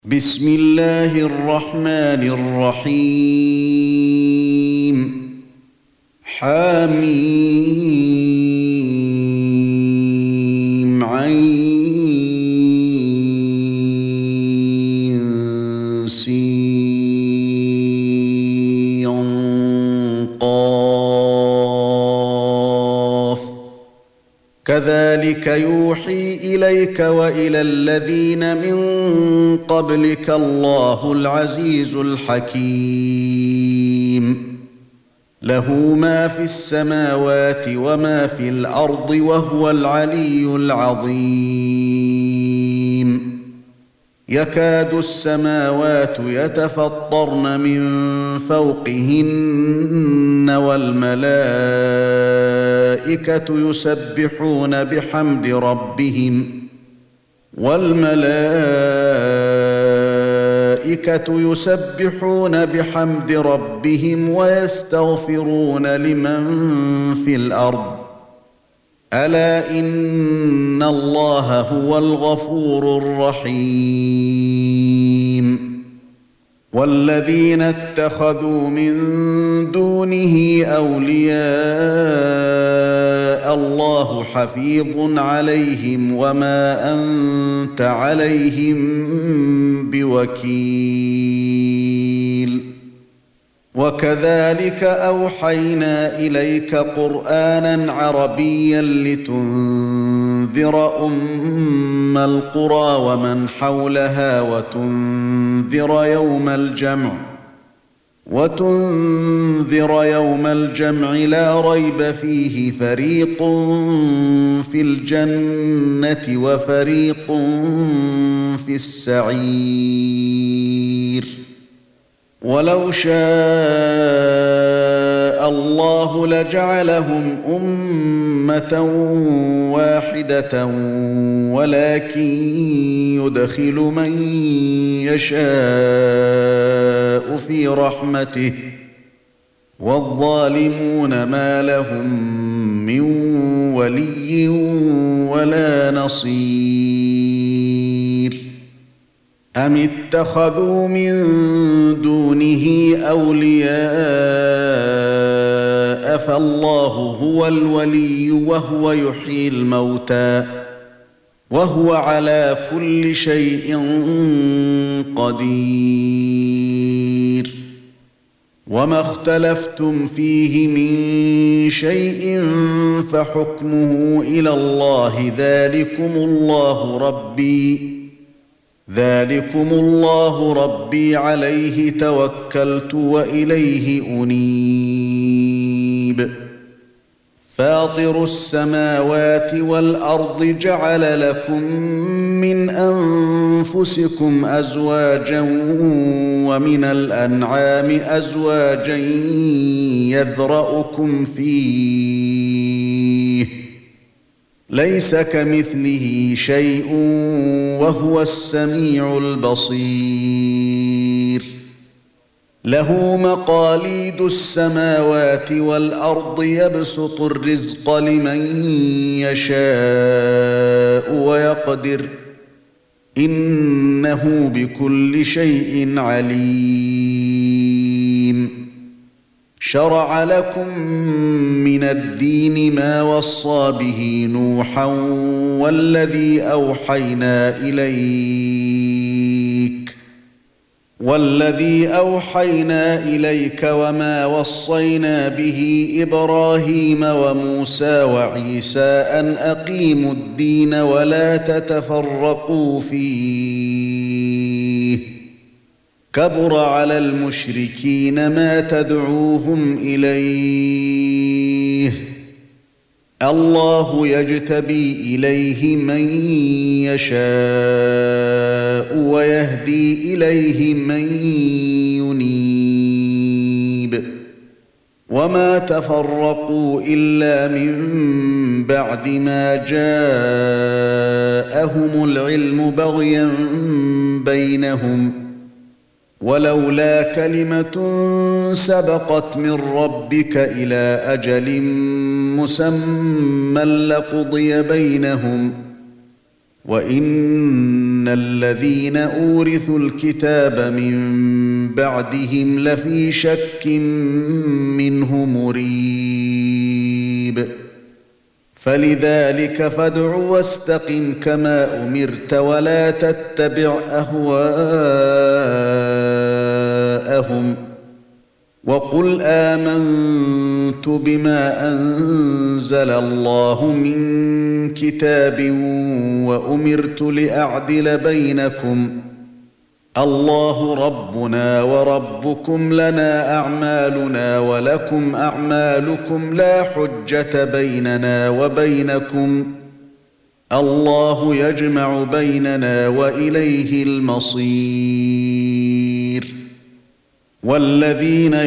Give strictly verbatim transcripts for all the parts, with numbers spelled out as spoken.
بسم الله الرحمن الرحيم حميم عين سين قاف كذلك يوحي إليك وإلى الذين من قبلك الله العزيز الحكيم له ما في السماوات وما في الأرض وهو العلي العظيم يكاد السماوات يتفطرن من فوقهن والملائكة يسبحون بحمد ربهم والملائكة يسبحون بحمد ربهم ويستغفرون لمن في الأرض ألا إن الله هو الغفور الرحيم والذين اتخذوا من دونه أولياء الله حفيظ عليهم وما أنت عليهم بوكيل وكذلك أوحينا إليك قرآنا عربيا لتنذر أم القرى ومن حولها وتنذر يوم الجمع وتنذر يوم الجمع لا ريب فيه فريق في الجنة وفريق في السعير ولو شاء الله لجعلهم أمة واحدة ولكن يدخل من يشاء في رحمته والظالمون ما لهم من ولي ولا نصير أم اتخذوا من دونه أولياء فالله هو الولي وهو يحيي الموتى وهو على كل شيء قدير وما اختلفتم فيه من شيء فحكمه إلى الله ذلكم الله ربي ذلكم الله ربي عليه توكلت وإليه أنيب فاطر السماوات والأرض جعل لكم من أنفسكم أزواجا ومن الأنعام أزواجا يذرأكم فيه ليس كمثله شيء وهو السميع البصير له مقاليد السماوات والأرض يبسط الرزق لمن يشاء ويقدر إنه بكل شيء عليم شرع لكم من الدين ما وصى به نوحا والذي أوحينا إليك والذي أوحينا إليك وما وصينا به إبراهيم وموسى وعيسى أن أقيموا الدين ولا تتفرقوا فيه كبر على المشركين ما تدعوهم إليه الله يجتبي إليه من يشاء ويهدي إليه من ينيب وما تفرقوا إلا من بعد ما جاءهم العلم بغيا بينهم ولولا كلمة سبقت من ربك إلى أجل مسمى لقضي بينهم وَإِنَّ الَّذِينَ أُورِثُوا الْكِتَابَ مِنْ بَعْدِهِمْ لَفِي شَكٍّ مِّنْهُ مُرِيبٍ فَلِذَلِكَ فَادْعُ وَاسْتَقِمْ كَمَا أُمِرْتَ وَلَا تَتَّبِعْ أَهْوَاءَهُمْ وَقُلْ آمَنْتُ بِمَا أَنزَلَ اللَّهُ مِنْ كِتَابٍ وَأُمِرْتُ لِأَعْدِلَ بَيْنَكُمْ اللَّهُ رَبُّنَا وَرَبُّكُمْ لَنَا أَعْمَالُنَا وَلَكُمْ أَعْمَالُكُمْ لَا حُجَّةَ بَيْنَنَا وَبَيْنَكُمْ اللَّهُ يَجْمَعُ بَيْنَنَا وَإِلَيْهِ الْمَصِيرُ وَالَّذِينَ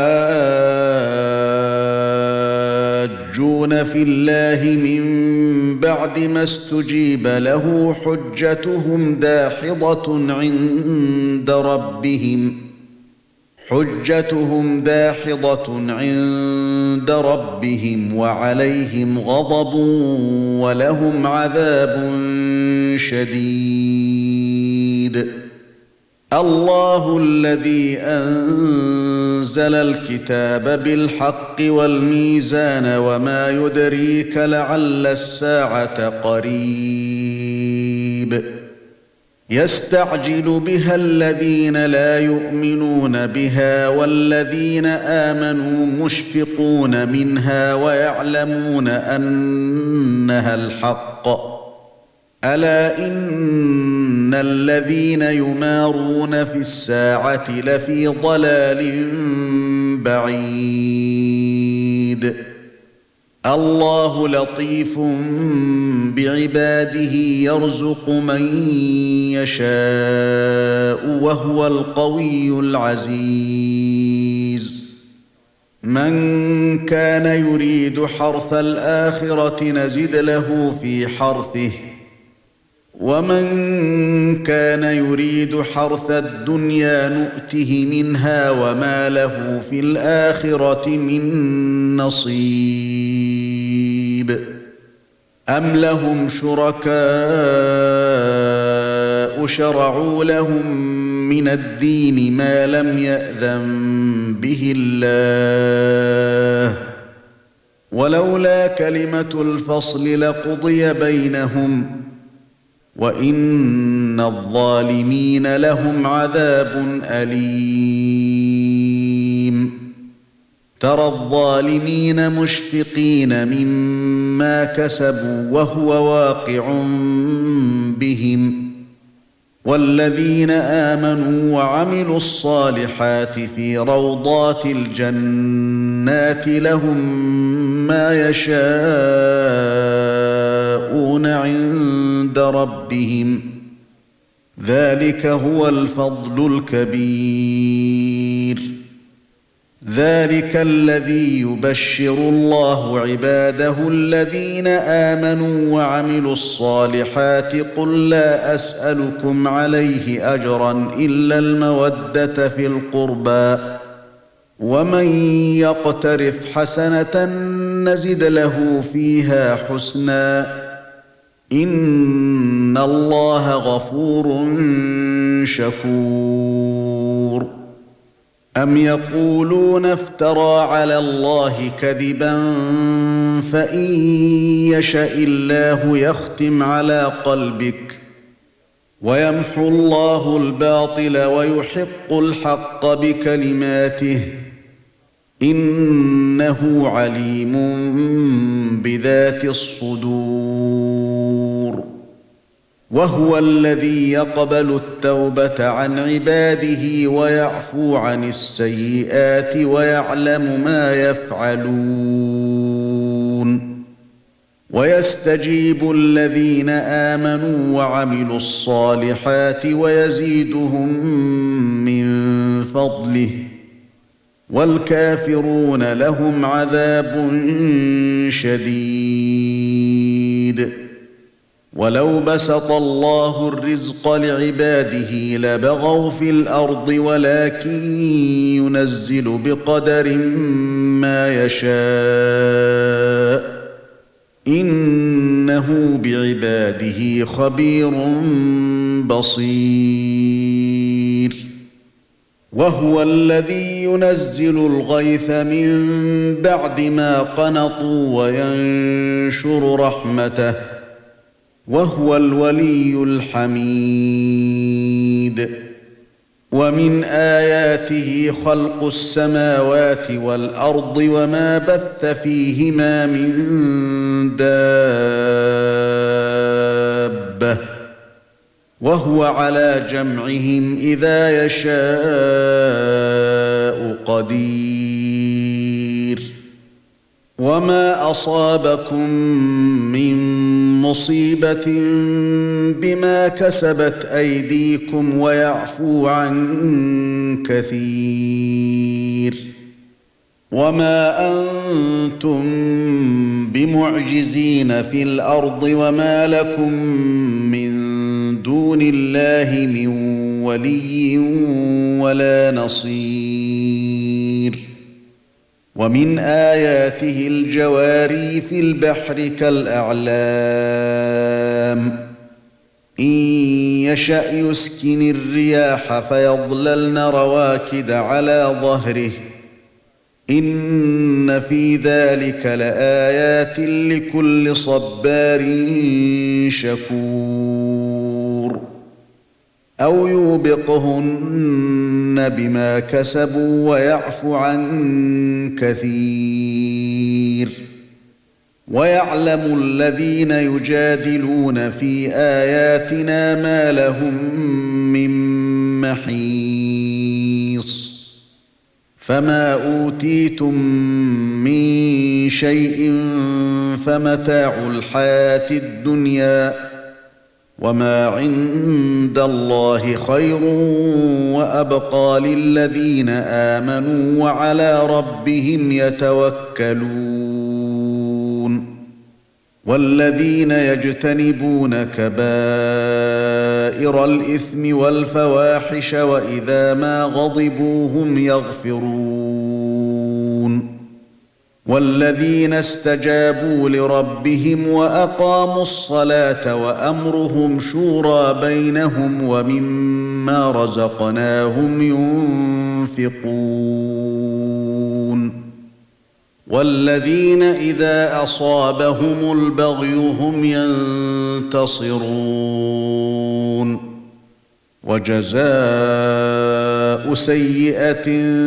يُحَاجُّونَ فِي اللَّهِ مِن بَعْدِ مَا اسْتُجِيبَ لَهُ حُجَّتُهُمْ دَاحِضَةٌ عِندَ رَبِّهِمْ حُجَّتُهُمْ دَاحِضَةٌ عِندَ رَبِّهِمْ وَعَلَيْهِمْ غَضَبٌ وَلَهُمْ عَذَابٌ شَدِيدٌ الله الذي أنزل الكتاب بالحق والميزان وما يدريك لعل الساعة قريب يستعجل بها الذين لا يؤمنون بها والذين آمنوا مشفقون منها ويعلمون أنها الحق ألا إن الذين يمارون في الساعة لفي ضلال بعيد الله لطيف بعباده يرزق من يشاء وهو القوي العزيز من كان يريد حرث الآخرة نزد له في حرثه ومن كان يريد حرث الدنيا نؤته منها وما له في الآخرة من نصيب أم لهم شركاء شرعوا لهم من الدين ما لم يأذن به الله ولولا كلمة الفصل لقضي بينهم وَإِنَّ الظَّالِمِينَ لَهُمْ عَذَابٌ أَلِيمٌ تَرَى الظَّالِمِينَ مُشْفِقِينَ مِمَّا كَسَبُوا وَهُوَ واقع بِهِمْ وَالَّذِينَ آمَنُوا وَعَمِلُوا الصَّالِحَاتِ في روضات الجنات لهم ما يشاءون عند ربهم ذلك هو الفضل الكبير ذلك الذي يبشر الله عباده الذين آمنوا وعملوا الصالحات قل لا أسألكم عليه أجرا إلا المودة في القربى ومن يقترف حسنة نزد له فيها حسنا إن الله غفور شكور أم يقولون افترى على الله كذبا فإن يشاء الله يختم على قلبك ويمحو الله الباطل ويحق الحق بكلماته إنه عليم بذات الصدور وهو الذي يقبل التوبة عن عباده ويعفو عن السيئات ويعلم ما يفعلون ويستجيب الذين آمنوا وعملوا الصالحات ويزيدهم من فضله والكافرون لهم عذاب شديد ولو بسط الله الرزق لعباده لبغوا في الأرض ولكن ينزل بقدر ما يشاء إنه بعباده خبير بصير وهو الذي ينزل الغيث من بعد ما قنطوا وينشر رحمته وهو الولي الحميد ومن آياته خلق السماوات والأرض وما بث فيهما من دابة وهو على جمعهم إذا يشاء قدير وما أصابكم من مصيبة بما كسبت أيديكم ويعفو عن كثير وما أنتم بمعجزين في الأرض وما لكم من دون الله من ولي ولا نصير ومن آياته الجواري في البحر كالأعلام إن يشأ يسكن الرياح فيظللن رواكد على ظهره إن في ذلك لآيات لكل صبار شكور أو يوبقهن بما كسبوا ويعفو عن كثير ويعلم الذين يجادلون في آياتنا ما لهم من محيص فما أوتيتم من شيء فمتاع الحياة الدنيا وما عند الله خير وأبقى للذين آمنوا وعلى ربهم يتوكلون والذين يجتنبون كبائر الإثم والفواحش وإذا ما غضبوا هم يغفرون والذين استجابوا لربهم وأقاموا الصلاة وأمرهم شورى بينهم ومما رزقناهم ينفقون والذين إذا أصابهم البغي هم ينتصرون وجزاء سيئة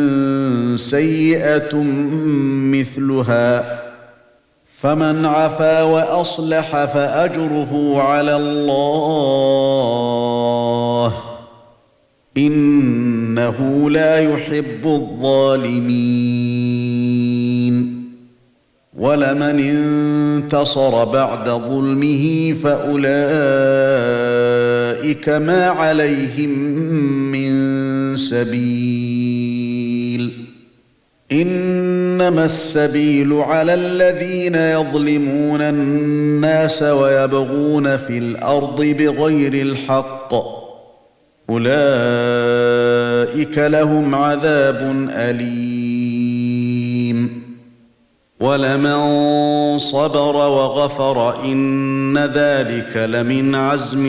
سيئة مثلها فمن عفا وأصلح فأجره على الله إنه لا يحب الظالمين ولمن انتصر بعد ظلمه فأولئك ما عليهم من سبيل إنما السبيل على الذين يظلمون الناس ويبغون في الأرض بغير الحق أولئك لهم عذاب أليم ولمن صبر وغفر إن ذلك لمن عزم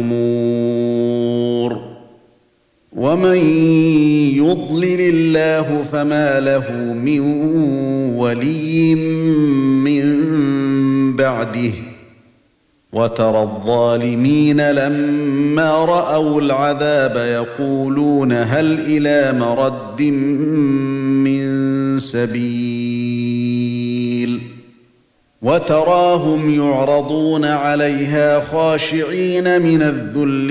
الأمور ومن يضلل الله فما له من ولي من بعده وترى الظالمين لما رأوا العذاب يقولون هل إلى مرد من سبيل وتراهم يعرضون عليها خاشعين من الذل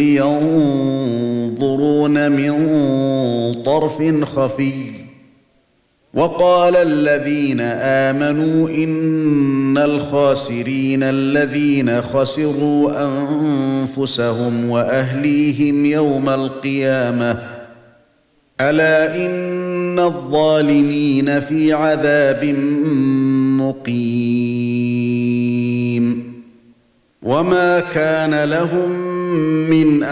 ينظرون من طرف خفي وقال الذين آمنوا إن الخاسرين الذين خسروا أنفسهم وأهليهم يوم القيامة ألا إن الظالمين في عذاب مقيم وما كان لهم من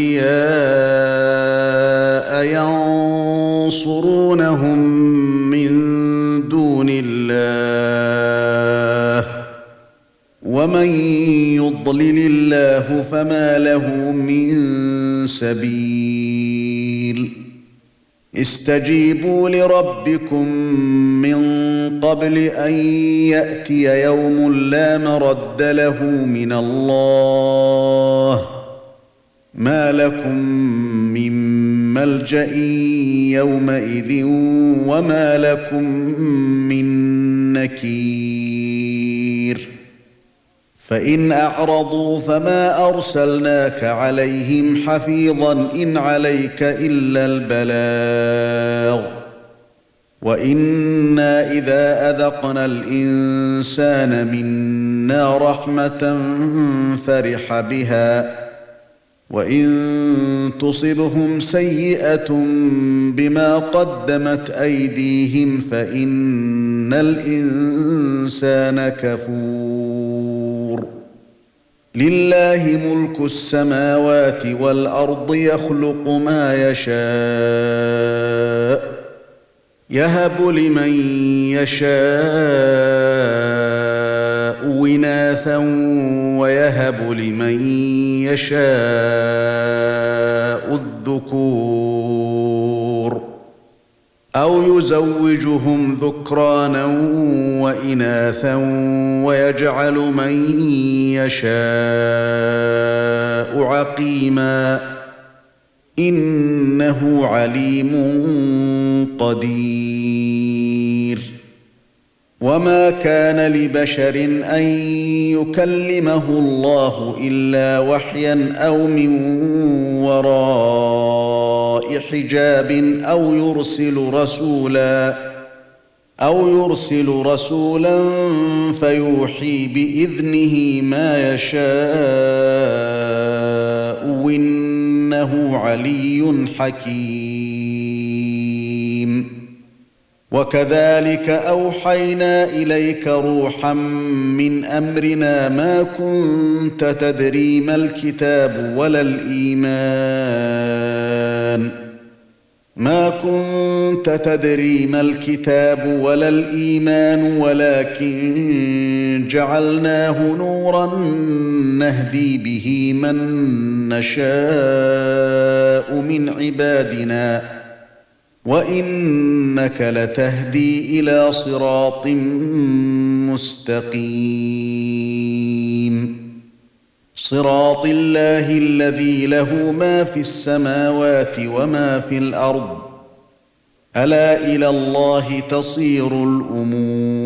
أولياء ينصرونهم من دون الله ومن يضلل الله فما له من سبيل استجيبوا لربكم من قبل أن يأتي يوم لا مرد له من الله ما لكم من ملجأ يومئذ وما لكم من نكير فإن أعرضوا فما أرسلناك عليهم حفيظا إن عليك إلا البلاغ وإنا إذا أذقنا الإنسان منا رحمة فرح بها وإن تصبهم سيئة بما قدمت أيديهم فإن الإنسان كفور لله ملك السماوات والأرض يخلق ما يشاء يهب لمن يشاء إناثا ويهب لمن يشاء الذكور أو يزوجهم ذكرانا وإناثا ويجعل من يشاء عقيما إنه عليم قدير وما كان لبشر أن يكلمه الله إلا وحيا أو من وراء حجاب أو يرسل رسولا أو يرسل رسولا فيوحي بإذنه ما يشاء إنه علي حكيم وكذلك أوحينا إليك روحا من أمرنا ما كنت تدري ما الكتاب ولا الإيمان ما كنت تدري ما الكتاب ولا الإيمان ولكن جعلناه نورا نهدي به من نشاء من عبادنا وإنك لتهدي إلى صراط مستقيم صراط الله الذي له ما في السماوات وما في الأرض ألا إلى الله تصير الأمور